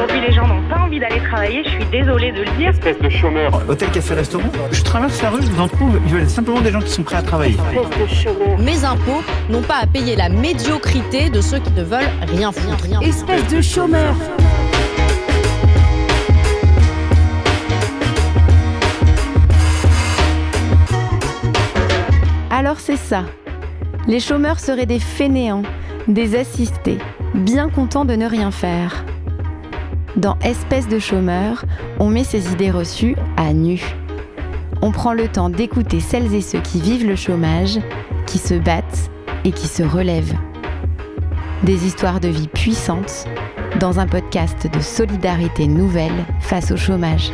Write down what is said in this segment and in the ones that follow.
Aujourd'hui, les gens n'ont pas envie d'aller travailler, je suis désolée de le dire. Espèce de chômeur. Hôtel, café, restaurant. Je traverse la rue, je vous en trouve, ils veulent simplement des gens qui sont prêts à travailler. Espèce de chômeur. Mes impôts n'ont pas à payer la médiocrité de ceux qui ne veulent rien foutre. Espèce de chômeur. Alors c'est ça. Les chômeurs seraient des fainéants, des assistés, bien contents de ne rien faire. Dans Espèce de chômeur, on met ces idées reçues à nu. On prend le temps d'écouter celles et ceux qui vivent le chômage, qui se battent et qui se relèvent. Des histoires de vie puissantes dans un podcast de solidarité nouvelle face au chômage.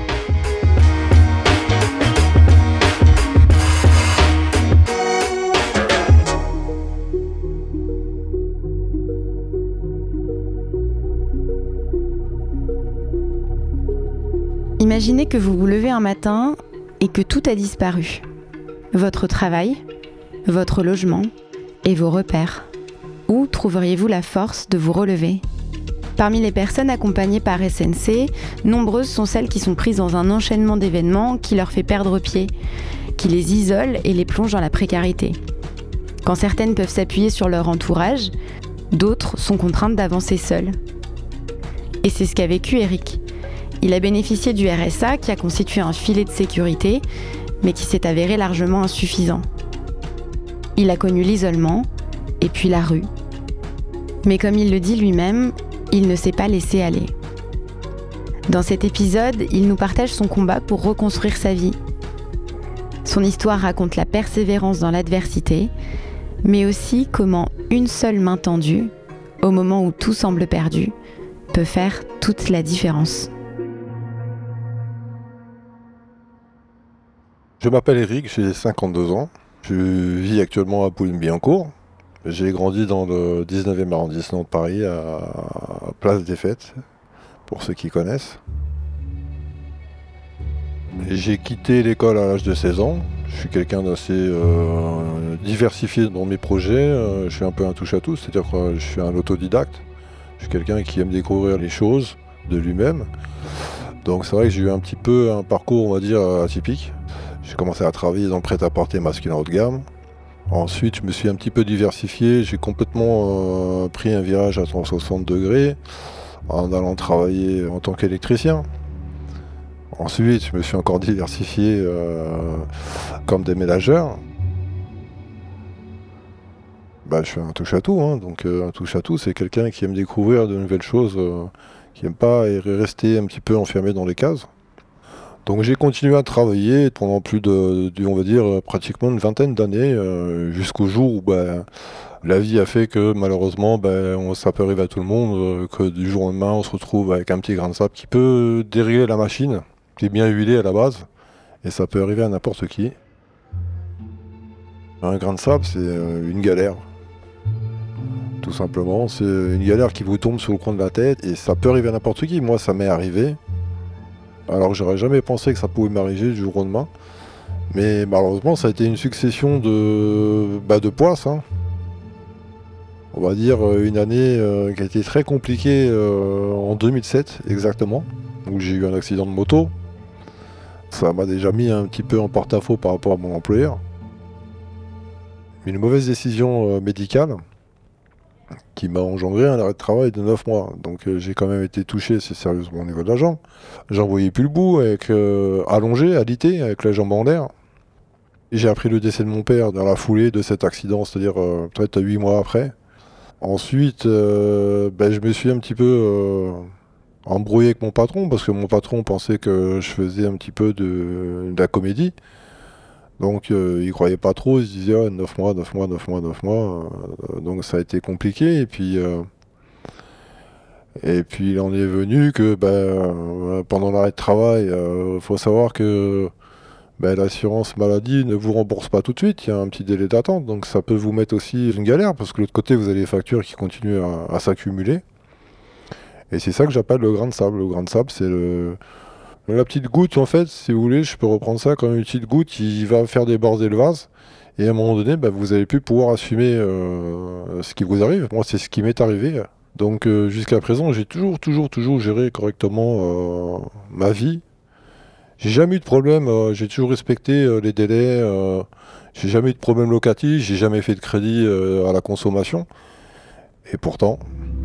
Imaginez que vous vous levez un matin et que tout a disparu. Votre travail, votre logement et vos repères. Où trouveriez-vous la force de vous relever ? Parmi les personnes accompagnées par SNC, nombreuses sont celles qui sont prises dans un enchaînement d'événements qui leur fait perdre pied, qui les isole et les plonge dans la précarité. Quand certaines peuvent s'appuyer sur leur entourage, d'autres sont contraintes d'avancer seules. Et c'est ce qu'a vécu Eric. Il a bénéficié du RSA qui a constitué un filet de sécurité, mais qui s'est avéré largement insuffisant. Il a connu l'isolement, et puis la rue. Mais comme il le dit lui-même, il ne s'est pas laissé aller. Dans cet épisode, il nous partage son combat pour reconstruire sa vie. Son histoire raconte la persévérance dans l'adversité, mais aussi comment une seule main tendue, au moment où tout semble perdu, peut faire toute la différence. Je m'appelle Eric, j'ai 52 ans. Je vis actuellement à Boulogne-Billancourt. J'ai grandi dans le 19e arrondissement de Paris, à Place des Fêtes, pour ceux qui connaissent. J'ai quitté l'école à l'âge de 16 ans. Je suis quelqu'un d'assez diversifié dans mes projets. Je suis un peu un touche-à-tout, c'est-à-dire que je suis un autodidacte. Je suis quelqu'un qui aime découvrir les choses de lui-même. Donc c'est vrai que j'ai eu un petit peu un parcours, on va dire, atypique. J'ai commencé à travailler dans le prêt-à-porter masculin haut de gamme. Ensuite, je me suis un petit peu diversifié. J'ai complètement pris un virage à 360 degrés en allant travailler en tant qu'électricien. Ensuite, je me suis encore diversifié comme déménageur. Je suis un touche-à-tout. Donc un touche-à-tout, c'est quelqu'un qui aime découvrir de nouvelles choses, qui n'aime pas rester un petit peu enfermé dans les cases. Donc j'ai continué à travailler pendant plus de on va dire, pratiquement une vingtaine d'années, jusqu'au jour où la vie a fait que malheureusement, ça peut arriver à tout le monde, que du jour au lendemain on se retrouve avec un petit grain de sable qui peut dérégler la machine, qui est bien huilée à la base, et ça peut arriver à n'importe qui. Un grain de sable, c'est une galère. Tout simplement, c'est une galère qui vous tombe sur le coin de la tête, et ça peut arriver à n'importe qui. Moi, ça m'est arrivé. Alors que j'aurais jamais pensé que ça pouvait m'arriver du jour au lendemain. Mais malheureusement, ça a été une succession de poisses. On va dire une année qui a été très compliquée en 2007 exactement, où j'ai eu un accident de moto. Ça m'a déjà mis un petit peu en porte-à-faux par rapport à mon employeur. Une mauvaise décision médicale qui m'a engendré un arrêt de travail de 9 mois. Donc j'ai quand même été touché assez sérieusement au niveau de la jambe. J'en voyais plus le bout, allongé, alité, avec la jambe en l'air. Et j'ai appris le décès de mon père dans la foulée de cet accident, c'est-à-dire peut-être 8 mois après. Ensuite, je me suis un petit peu embrouillé avec mon patron, parce que mon patron pensait que je faisais un petit peu de la comédie. Donc il croyait pas trop, il se disait 9 mois. Donc ça a été compliqué. Et puis il en est venu que pendant l'arrêt de travail, faut savoir que l'assurance maladie ne vous rembourse pas tout de suite, il y a un petit délai d'attente. Donc ça peut vous mettre aussi une galère, parce que de l'autre côté vous avez les factures qui continuent à s'accumuler. Et c'est ça que j'appelle le grain de sable. Le grain de sable, c'est la petite goutte, en fait, si vous voulez, je peux reprendre ça comme une petite goutte qui va faire déborder le vase. Et à un moment donné, vous n'allez plus pouvoir assumer ce qui vous arrive. Moi, c'est ce qui m'est arrivé. Donc jusqu'à présent, j'ai toujours géré correctement ma vie. J'ai jamais eu de problème, j'ai toujours respecté les délais, j'ai jamais eu de problème locatif, j'ai jamais fait de crédit à la consommation. Et pourtant...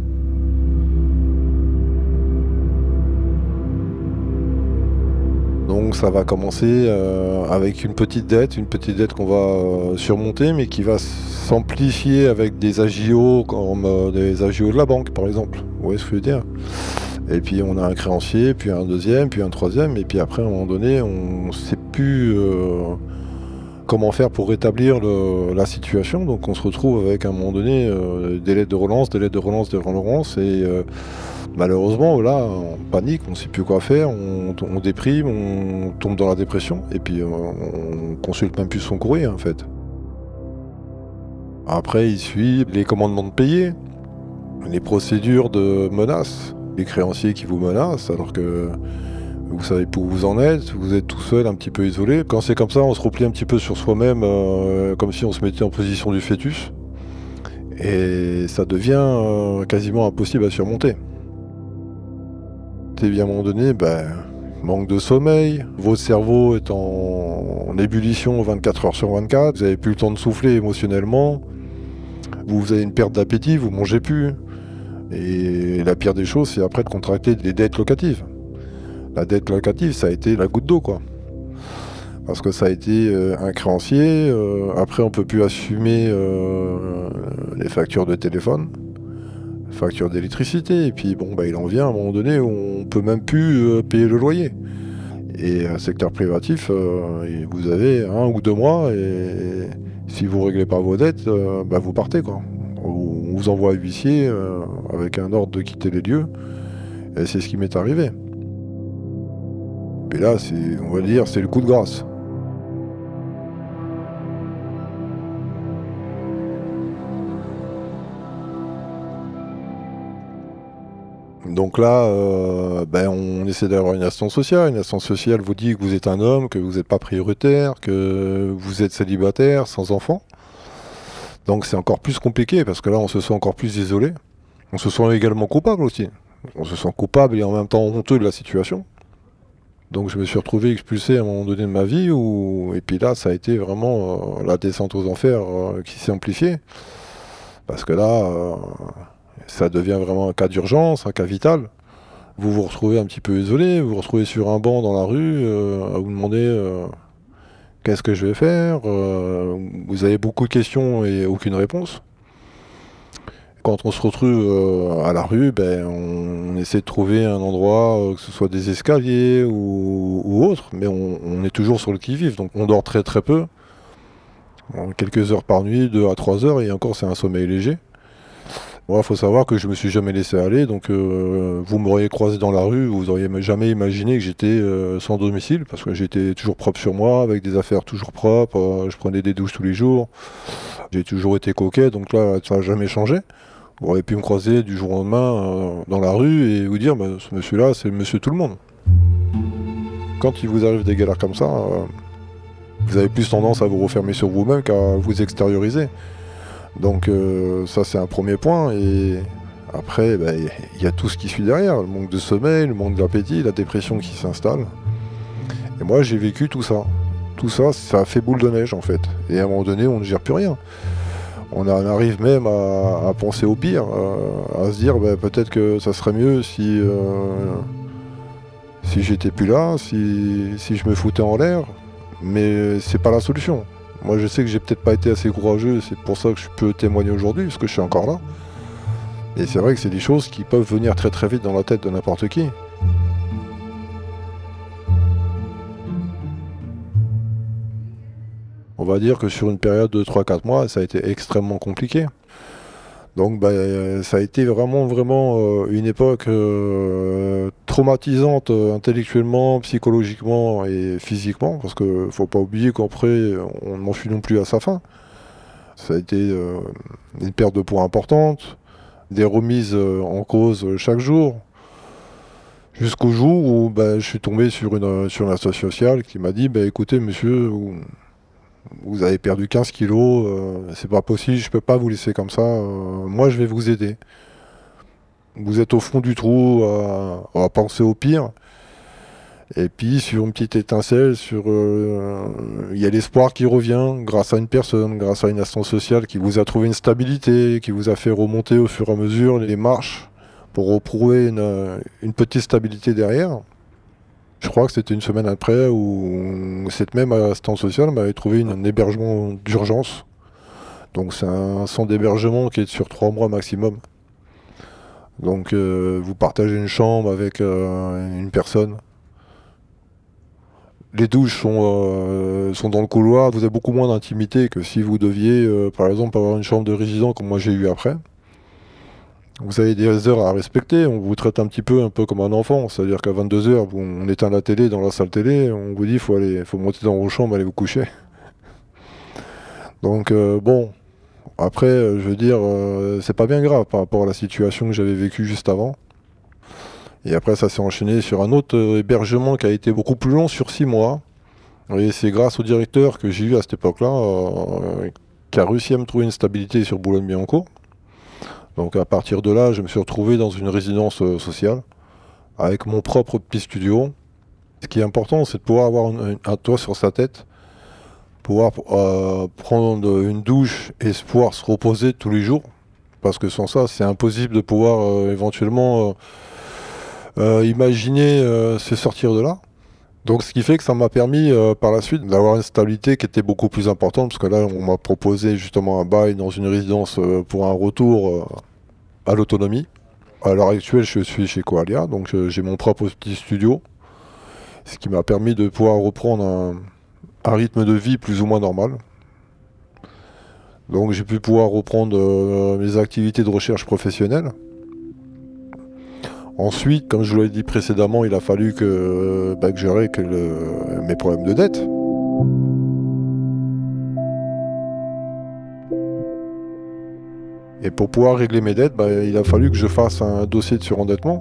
Donc ça va commencer avec une petite dette qu'on va surmonter, mais qui va s'amplifier avec des agios, comme des agios de la banque par exemple. Vous voyez ce que je veux dire? Et puis on a un créancier, puis un deuxième, puis un troisième, et puis après à un moment donné, on ne sait plus comment faire pour rétablir la situation. Donc on se retrouve avec à un moment donné des lettres de relance, et malheureusement là, on panique, on ne sait plus quoi faire, on déprime, on tombe dans la dépression, et puis on consulte même plus son courrier en fait. Après il suit les commandements de payer, les procédures de menaces, les créanciers qui vous menacent alors que vous savez pas où vous en êtes, vous êtes tout seul, un petit peu isolé. Quand c'est comme ça, on se replie un petit peu sur soi-même, comme si on se mettait en position du fœtus. Et ça devient quasiment impossible à surmonter. Et bien à un moment donné, manque de sommeil, votre cerveau est en ébullition 24 heures sur 24, vous n'avez plus le temps de souffler émotionnellement, vous avez une perte d'appétit, vous mangez plus. Et la pire des choses, c'est après de contracter des dettes locatives. La dette locative, ça a été la goutte d'eau, quoi. Parce que ça a été un créancier, après on peut plus assumer les factures de téléphone, factures d'électricité, et puis il en vient à un moment donné où on peut même plus payer le loyer. Et secteur privatif, vous avez 1 ou 2 mois, et si vous réglez pas vos dettes, vous partez, quoi. On vous envoie à huissier avec un ordre de quitter les lieux, et c'est ce qui m'est arrivé. Et là, on va dire, c'est le coup de grâce. Donc là, on essaie d'avoir une assistance sociale. Une assistance sociale vous dit que vous êtes un homme, que vous n'êtes pas prioritaire, que vous êtes célibataire, sans enfant. Donc c'est encore plus compliqué, parce que là, on se sent encore plus isolé. On se sent également coupable aussi. On se sent coupable et en même temps honteux de la situation. Donc je me suis retrouvé expulsé à un moment donné de ma vie, et puis là, ça a été vraiment la descente aux enfers qui s'est amplifiée. Parce que là, ça devient vraiment un cas d'urgence, un cas vital. Vous vous retrouvez un petit peu isolé, vous vous retrouvez sur un banc dans la rue, à vous demander qu'est-ce que je vais faire. Vous avez beaucoup de questions et aucune réponse. Quand on se retrouve à la rue, on essaie de trouver un endroit, que ce soit des escaliers ou autre, mais on est toujours sur le qui-vive, donc on dort très très peu, quelques heures par nuit, 2 à 3 heures, et encore c'est un sommeil léger. Il faut savoir que je me suis jamais laissé aller, donc vous m'auriez croisé dans la rue, vous n'auriez jamais imaginé que j'étais sans domicile, parce que j'étais toujours propre sur moi, avec des affaires toujours propres, je prenais des douches tous les jours, j'ai toujours été coquet, donc là ça n'a jamais changé. Vous auriez pu me croiser du jour au lendemain dans la rue et vous dire ce monsieur-là, c'est monsieur tout le monde. Quand il vous arrive des galères comme ça, vous avez plus tendance à vous refermer sur vous-même qu'à vous extérioriser. Donc ça c'est un premier point, et après y a tout ce qui suit derrière, le manque de sommeil, le manque d'appétit, la dépression qui s'installe. Et moi j'ai vécu tout ça. Tout ça, ça fait boule de neige en fait. Et à un moment donné, on ne gère plus rien. On arrive même à penser au pire, à se dire peut-être que ça serait mieux si j'étais plus là, si je me foutais en l'air, mais c'est pas la solution. Moi je sais que j'ai peut-être pas été assez courageux, c'est pour ça que je peux témoigner aujourd'hui, parce que je suis encore là. Et c'est vrai que c'est des choses qui peuvent venir très très vite dans la tête de n'importe qui. On va dire que sur une période de 3-4 mois, ça a été extrêmement compliqué. Donc ça a été vraiment une époque traumatisante intellectuellement, psychologiquement et physiquement, parce qu'il ne faut pas oublier qu'après, on n'en fut non plus à sa fin. Ça a été une perte de poids importante, des remises en cause chaque jour, jusqu'au jour où je suis tombé sur une association sociale qui m'a dit écoutez monsieur, vous avez perdu 15 kilos, c'est pas possible, je peux pas vous laisser comme ça, moi je vais vous aider. vous êtes au fond du trou à penser au pire. Et puis sur une petite étincelle, il y a l'espoir qui revient grâce à une personne, grâce à une instance sociale qui vous a trouvé une stabilité, qui vous a fait remonter au fur et à mesure les marches pour retrouver une petite stabilité derrière. Je crois que c'était une semaine après où cette même instance sociale m'avait trouvé un hébergement d'urgence. Donc c'est un centre d'hébergement qui est sur 3 mois maximum. Donc vous partagez une chambre avec une personne. Les douches sont dans le couloir, vous avez beaucoup moins d'intimité que si vous deviez, par exemple, avoir une chambre de résident comme moi j'ai eu après. Vous avez des heures à respecter, on vous traite un peu comme un enfant, c'est-à-dire qu'à 22h, on éteint la télé dans la salle télé, on vous dit faut monter dans vos chambres, aller vous coucher. Donc bon, après, je veux dire, c'est pas bien grave par rapport à la situation que j'avais vécue juste avant. Et après, ça s'est enchaîné sur un autre hébergement qui a été beaucoup plus long, sur 6 mois. Et c'est grâce au directeur que j'ai eu à cette époque-là, qui a réussi à me trouver une stabilité sur Boulogne-Billancourt. Donc à partir de là, je me suis retrouvé dans une résidence sociale, avec mon propre petit studio. Ce qui est important, c'est de pouvoir avoir un toit sur sa tête, pouvoir prendre une douche et pouvoir se reposer tous les jours. Parce que sans ça, c'est impossible de pouvoir éventuellement imaginer se sortir de là. Donc ce qui fait que ça m'a permis par la suite d'avoir une stabilité qui était beaucoup plus importante, parce que là on m'a proposé justement un bail dans une résidence pour un retour à l'autonomie. À l'heure actuelle je suis chez Coalia, donc j'ai mon propre petit studio, ce qui m'a permis de pouvoir reprendre un rythme de vie plus ou moins normal. Donc j'ai pu pouvoir reprendre mes activités de recherche professionnelle. Ensuite, comme je vous l'ai dit précédemment, il a fallu que je règle mes problèmes de dette. Et pour pouvoir régler mes dettes, il a fallu que je fasse un dossier de surendettement.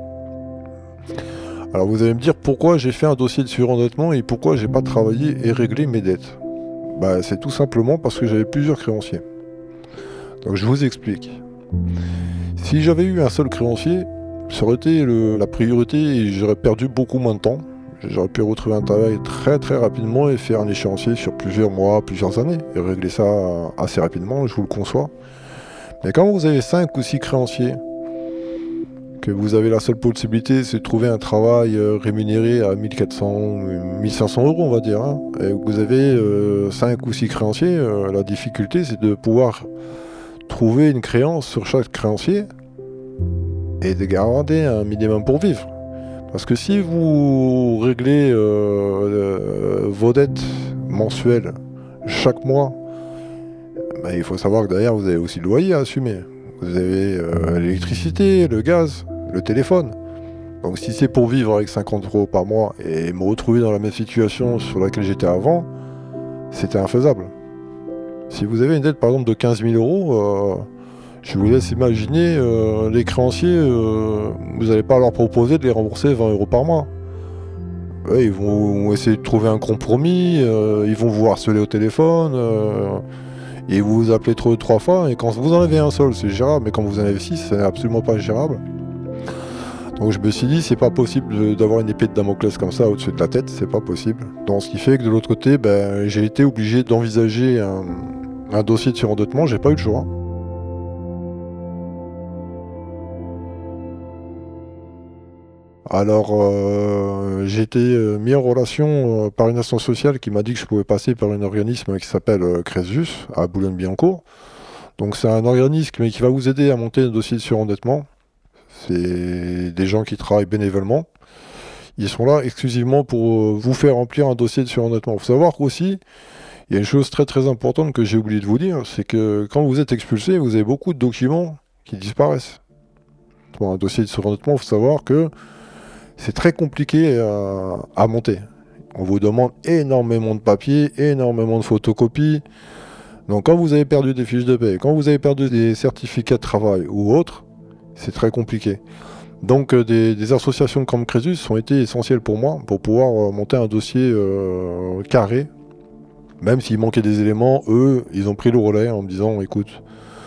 Alors vous allez me dire pourquoi j'ai fait un dossier de surendettement et pourquoi j'ai pas travaillé et réglé mes dettes. C'est tout simplement parce que j'avais plusieurs créanciers. Donc je vous explique. Si j'avais eu un seul créancier, ça aurait été la priorité et j'aurais perdu beaucoup moins de temps. J'aurais pu retrouver un travail très très rapidement et faire un échéancier sur plusieurs mois, plusieurs années et régler ça assez rapidement, je vous le conçois. Mais quand vous avez 5 ou 6 créanciers, que vous avez la seule possibilité c'est de trouver un travail rémunéré à 1400, 1500 euros on va dire, et que vous avez 5 ou 6 créanciers, la difficulté c'est de pouvoir trouver une créance sur chaque créancier et de garder un minimum pour vivre. Parce que si vous réglez vos dettes mensuelles chaque mois, il faut savoir que derrière vous avez aussi le loyer à assumer. Vous avez l'électricité, le gaz, le téléphone. Donc si c'est pour vivre avec 50 € par mois et me retrouver dans la même situation sur laquelle j'étais avant, c'était infaisable. Si vous avez une dette par exemple de 15 000 €, je vous laisse imaginer les créanciers, vous n'allez pas leur proposer de les rembourser 20 € par mois. Ouais, ils vont essayer de trouver un compromis, ils vont vous harceler au téléphone, et vous appelez 3 fois, et quand vous en avez un seul, c'est gérable, mais quand vous en avez 6, c'est absolument pas gérable. Donc je me suis dit, c'est pas possible d'avoir une épée de Damoclès comme ça au-dessus de la tête, c'est pas possible. Donc ce qui fait que de l'autre côté, j'ai été obligé d'envisager un dossier de surendettement, j'ai pas eu le choix. Alors, j'ai été mis en relation par une instance sociale qui m'a dit que je pouvais passer par un organisme qui s'appelle Crésus, à Boulogne-Billancourt. Donc c'est un organisme qui va vous aider à monter un dossier de surendettement. C'est des gens qui travaillent bénévolement. Ils sont là exclusivement pour vous faire remplir un dossier de surendettement. Il faut savoir qu'aussi, il y a une chose très très importante que j'ai oublié de vous dire, c'est que quand vous êtes expulsé, vous avez beaucoup de documents qui disparaissent. Pour un dossier de surendettement, il faut savoir que c'est très compliqué à monter. On vous demande énormément de papiers, énormément de photocopies. Donc quand vous avez perdu des fiches de paie, quand vous avez perdu des certificats de travail ou autres, c'est très compliqué. Donc des associations comme Crésus ont été essentielles pour moi, pour pouvoir monter un dossier carré. Même s'il manquait des éléments, eux, ils ont pris le relais en me disant, écoute,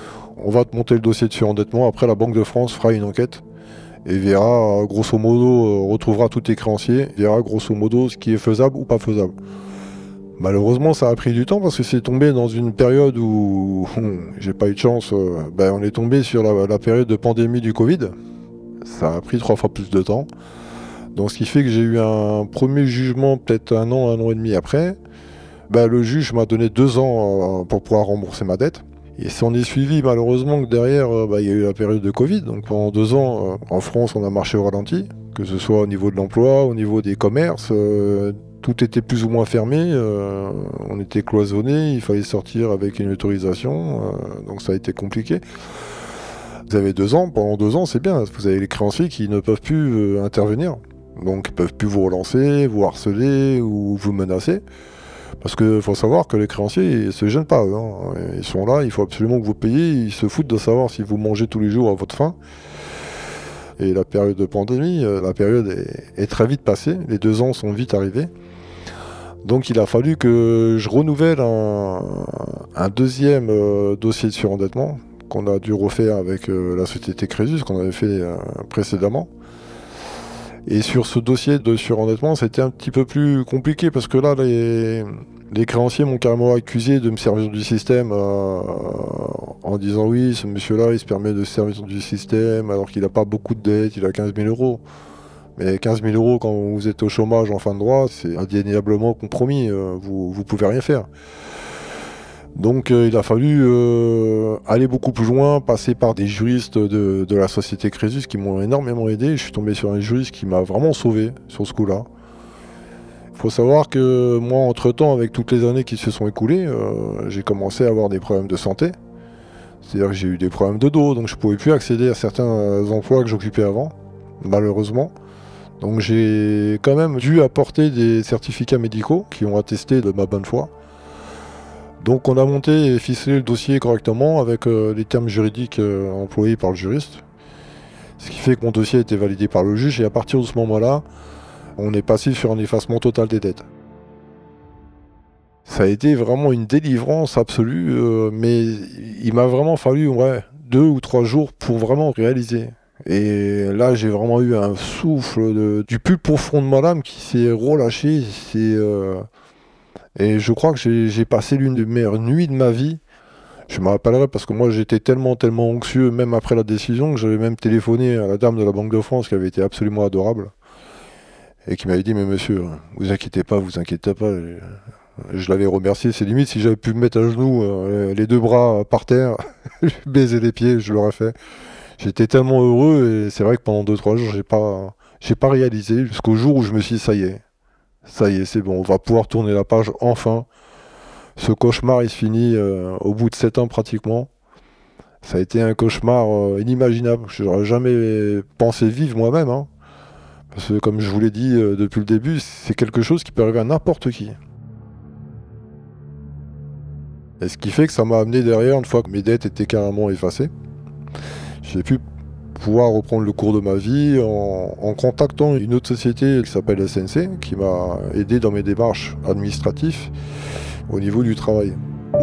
on va te monter le dossier de surendettement, après la Banque de France fera une enquête et verra, grosso modo, retrouvera tous tes créanciers, verra grosso modo ce qui est faisable ou pas faisable. Malheureusement, ça a pris du temps parce que c'est tombé dans une période où j'ai pas eu de chance. On est tombé sur la période de pandémie du Covid. Ça a pris 3 fois plus de temps. Donc ce qui fait que j'ai eu un premier jugement peut-être un an et demi après. Le juge m'a donné 2 ans pour pouvoir rembourser ma dette. Et s'en est suivi malheureusement que derrière, il y a eu la période de Covid. Donc pendant 2 ans, en France, on a marché au ralenti. Que ce soit au niveau de l'emploi, au niveau des commerces, tout était plus ou moins fermé. On était cloisonné, il fallait sortir avec une autorisation. Donc ça a été compliqué. Vous avez 2 ans, pendant 2 ans c'est bien. Vous avez les créanciers qui ne peuvent plus intervenir. Donc ils ne peuvent plus vous relancer, vous harceler ou vous menacer. Parce qu'il faut savoir que les créanciers ne se gênent pas. Ils sont là, il faut absolument que vous payiez. Ils se foutent de savoir si vous mangez tous les jours à votre faim. Et la période de pandémie, la période est très vite passée. Les 2 ans sont vite arrivés. Donc il a fallu que je renouvelle un deuxième dossier de surendettement qu'on a dû refaire avec la société Crésus qu'on avait fait précédemment. Et sur ce dossier de surendettement, c'était un petit peu plus compliqué parce que là, les créanciers m'ont carrément accusé de me servir du système en disant oui, ce monsieur-là, il se permet de se servir du système alors qu'il n'a pas beaucoup de dettes, il a 15 000 euros. Mais 15 000 euros quand vous êtes au chômage en fin de droit, c'est indéniablement compromis, vous ne pouvez rien faire. Donc il a fallu aller beaucoup plus loin, passer par des juristes de la société Crésus qui m'ont énormément aidé. Je suis tombé sur un juriste qui m'a vraiment sauvé sur ce coup-là. Il faut savoir que moi, entre-temps, avec toutes les années qui se sont écoulées, j'ai commencé à avoir des problèmes de santé. C'est-à-dire que j'ai eu des problèmes de dos, donc je ne pouvais plus accéder à certains emplois que j'occupais avant, malheureusement. Donc j'ai quand même dû apporter des certificats médicaux qui ont attesté de ma bonne foi. Donc on a monté et ficelé le dossier correctement avec les termes juridiques employés par le juriste. Ce qui fait que mon dossier a été validé par le juge et à partir de ce moment-là, on est passé sur un effacement total des dettes. Ça a été vraiment une délivrance absolue, mais il m'a vraiment fallu 2 ou 3 jours pour vraiment réaliser. Et là, j'ai vraiment eu un souffle du plus profond de mon âme qui s'est relâché. Et je crois que j'ai passé l'une des meilleures nuits de ma vie. Je me rappellerai parce que moi j'étais tellement anxieux, même après la décision, que j'avais même téléphoné à la dame de la Banque de France qui avait été absolument adorable. Et qui m'avait dit, mais monsieur, vous inquiétez pas. Je l'avais remercié, c'est limite si j'avais pu me mettre à genoux, les 2 bras par terre, baiser les pieds, je l'aurais fait. J'étais tellement heureux et c'est vrai que pendant 2-3 jours, j'ai pas réalisé jusqu'au jour où je me suis dit, ça y est, c'est bon, on va pouvoir tourner la page, enfin. Ce cauchemar, il se finit au bout de 7 ans pratiquement. Ça a été un cauchemar inimaginable. Je n'aurais jamais pensé vivre moi-même. Parce que comme je vous l'ai dit depuis le début, c'est quelque chose qui peut arriver à n'importe qui. Et ce qui fait que ça m'a amené derrière, une fois que mes dettes étaient carrément effacées, j'ai pu pouvoir reprendre le cours de ma vie en contactant une autre société qui s'appelle SNC, qui m'a aidé dans mes démarches administratives au niveau du travail.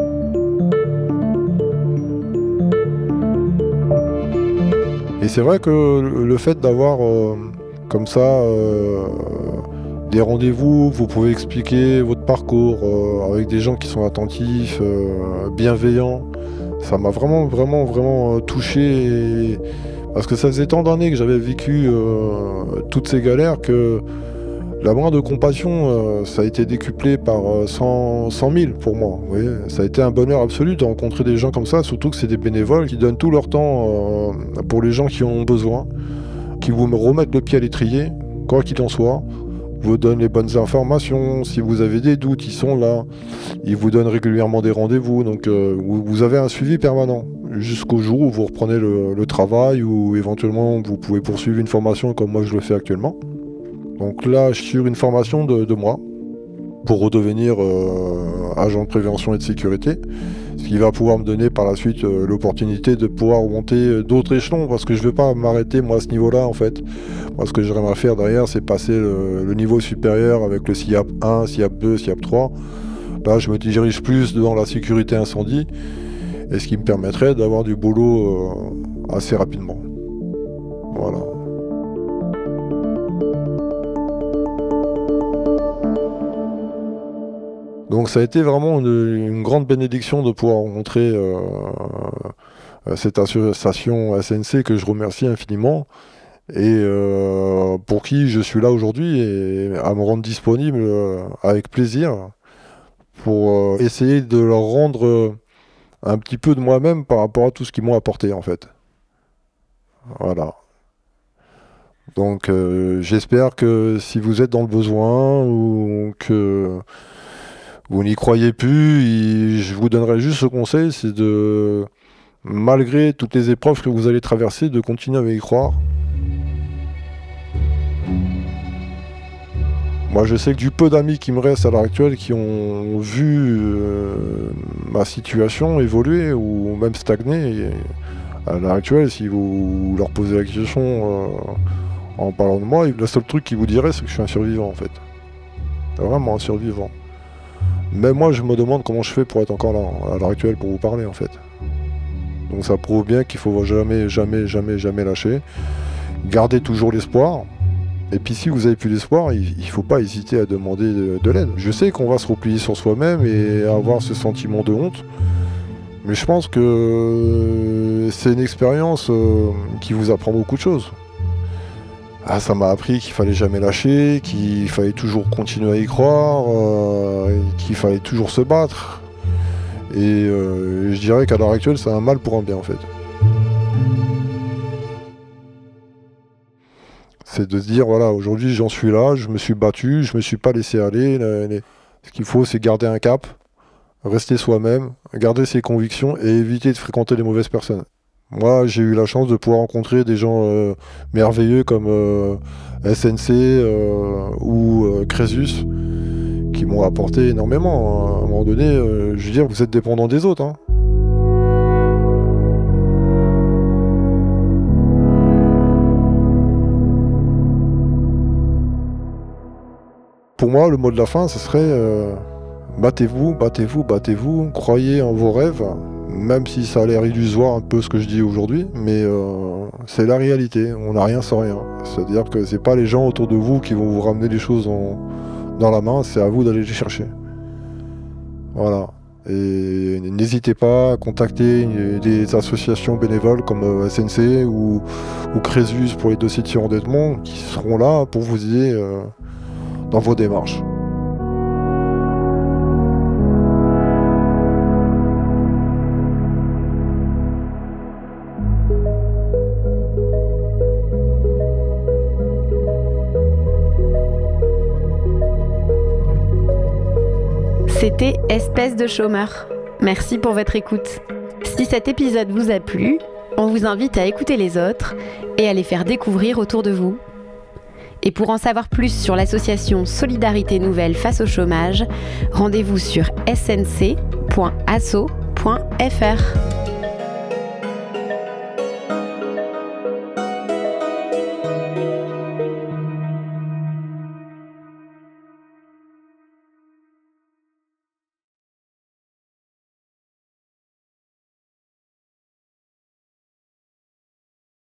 Et c'est vrai que le fait d'avoir comme ça des rendez-vous, vous pouvez expliquer votre parcours avec des gens qui sont attentifs, bienveillants, ça m'a vraiment touché. Parce que ça faisait tant d'années que j'avais vécu toutes ces galères que la moindre compassion, ça a été décuplé par 100 000 pour moi. Vous voyez, ça a été un bonheur absolu de rencontrer des gens comme ça, surtout que c'est des bénévoles qui donnent tout leur temps pour les gens qui en ont besoin, qui vous remettent le pied à l'étrier, quoi qu'il en soit, vous donnent les bonnes informations, si vous avez des doutes, ils sont là, ils vous donnent régulièrement des rendez-vous, donc vous avez un suivi permanent, jusqu'au jour où vous reprenez le travail, ou éventuellement vous pouvez poursuivre une formation comme moi je le fais actuellement. Donc là, je suis sur une formation de 2 mois pour redevenir agent de prévention et de sécurité, ce qui va pouvoir me donner par la suite l'opportunité de pouvoir monter d'autres échelons, parce que je ne vais pas m'arrêter moi à ce niveau-là en fait. Moi, ce que j'aimerais faire derrière, c'est passer le niveau supérieur avec le SIAP 1, SIAP 2, SIAP 3. Là, je me dirige plus dans la sécurité incendie, et ce qui me permettrait d'avoir du boulot assez rapidement. Voilà. Donc ça a été vraiment une grande bénédiction de pouvoir rencontrer cette association SNC que je remercie infiniment et pour qui je suis là aujourd'hui et à me rendre disponible avec plaisir pour essayer de leur rendre un petit peu de moi-même par rapport à tout ce qu'ils m'ont apporté en fait. Voilà. Donc j'espère que si vous êtes dans le besoin ou que vous n'y croyez plus, je vous donnerai juste ce conseil, c'est de, malgré toutes les épreuves que vous allez traverser, de continuer à y croire. Moi je sais que du peu d'amis qui me restent à l'heure actuelle qui ont vu ma situation évoluer ou même stagner, et à l'heure actuelle, si vous leur posez la question en parlant de moi, le seul truc qu'ils vous diraient c'est que je suis un survivant en fait. Vraiment un survivant. Mais moi je me demande comment je fais pour être encore là à l'heure actuelle pour vous parler en fait. Donc ça prouve bien qu'il faut jamais lâcher. Garder toujours l'espoir. Et puis si vous avez plus d'espoir, il ne faut pas hésiter à demander de l'aide. Je sais qu'on va se replier sur soi-même et avoir ce sentiment de honte. Mais je pense que c'est une expérience qui vous apprend beaucoup de choses. Ça m'a appris qu'il fallait jamais lâcher, qu'il fallait toujours continuer à y croire, qu'il fallait toujours se battre. Et je dirais qu'à l'heure actuelle, c'est un mal pour un bien en fait. C'est de se dire, voilà, aujourd'hui j'en suis là, je me suis battu, je me suis pas laissé aller. Ce qu'il faut, c'est garder un cap, rester soi-même, garder ses convictions et éviter de fréquenter les mauvaises personnes. Moi, j'ai eu la chance de pouvoir rencontrer des gens merveilleux comme SNC ou Crésus qui m'ont apporté énormément. À un moment donné, je veux dire, vous êtes dépendant des autres. Hein. Pour moi, le mot de la fin, ce serait battez-vous, battez-vous, battez-vous, croyez en vos rêves. Même si ça a l'air illusoire un peu ce que je dis aujourd'hui, mais c'est la réalité, on n'a rien sans rien. C'est-à-dire que c'est pas les gens autour de vous qui vont vous ramener les choses dans la main, c'est à vous d'aller les chercher. Voilà. Et n'hésitez pas à contacter des associations bénévoles comme SNC ou Crésus pour les dossiers de surendettement qui seront là pour vous aider dans vos démarches. C'était Espèce de chômeur. Merci pour votre écoute. Si cet épisode vous a plu, on vous invite à écouter les autres et à les faire découvrir autour de vous. Et pour en savoir plus sur l'association Solidarité Nouvelle face au chômage, rendez-vous sur snc.asso.fr.